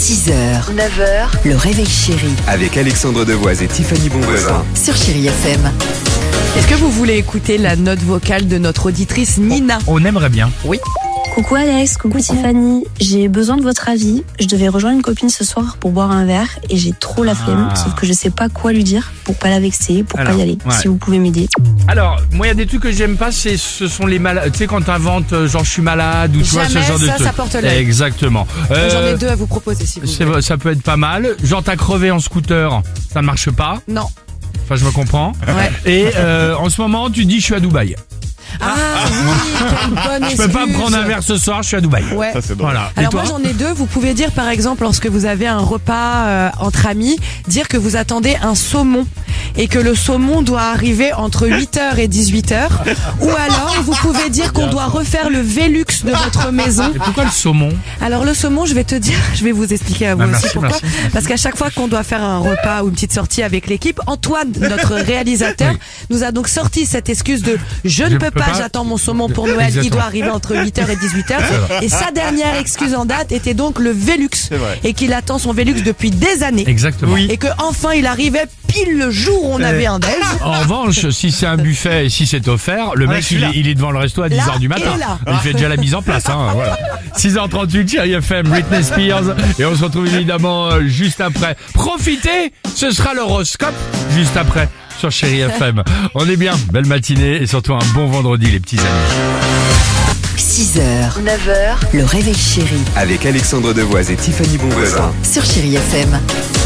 6h, 9h, le réveil chéri Avec Alexandre Devoise et Tiffany Bonvoisin. sur Chéri FM. Est-ce que vous voulez écouter la note vocale de notre auditrice Nina? On aimerait bien. Coucou Alex, coucou Tiffany, j'ai besoin de votre avis. Je devais rejoindre une copine ce soir pour boire un verre et j'ai trop la flemme, sauf que je sais pas quoi lui dire pour pas la vexer, pour pas y aller. ouais. Si vous pouvez m'aider. Alors, moi, il y a des trucs que j'aime pas, ce sont les malades. Tu sais, quand t'inventes, genre, je suis malade, ou tu vois, ce Jamais, genre de ça, truc. ça porte l'œil. Exactement. J'en ai deux à vous proposer si vous voulez. Ça peut être pas mal. Genre, t'as crevé en scooter, ça ne marche pas. Non. Enfin, je me comprends. Ouais. Et en ce moment, tu dis, je suis à Dubaï. Ah oui, quelle bonne Je peux pas me prendre un verre ce soir, je suis à Dubaï. Ouais. Voilà. Et Alors toi moi j'en ai deux, vous pouvez dire par exemple lorsque vous avez un repas entre amis, dire que vous attendez un saumon et que le saumon doit arriver entre 8h et 18h, ou alors vous pouvez dire qu'on doit refaire le Velux de votre maison. Et pourquoi le saumon? Alors le saumon, je vais te dire, je vais vous expliquer à vous Bah, aussi merci, pourquoi. merci. Parce qu'à chaque fois qu'on doit faire un repas ou une petite sortie avec l'équipe, Antoine, notre réalisateur, Oui. nous a donc sorti cette excuse de je ne peux pas, j'attends mon saumon pour Noël, il Exactement. doit arriver entre 8h et 18h. Et sa dernière excuse en date était donc le Velux. Et qu'il attend son Velux depuis des années. Exactement. Et que enfin il arrivait pile le jour où on avait un déj. En revanche, si c'est un buffet et si c'est offert, le mec il est devant le resto à 10h du matin. et là. Il fait déjà la mise en place. Voilà. 6h38, Chéri FM, Britney Spears. Et on se retrouve évidemment juste après. Profitez, ce sera l'horoscope juste après sur Chéri FM. On est bien, belle matinée et surtout un bon vendredi les petits amis. 6h, 9h, le réveil chéri Avec Alexandre Devoise et Tiffany Bonvoisin. sur Chéri FM.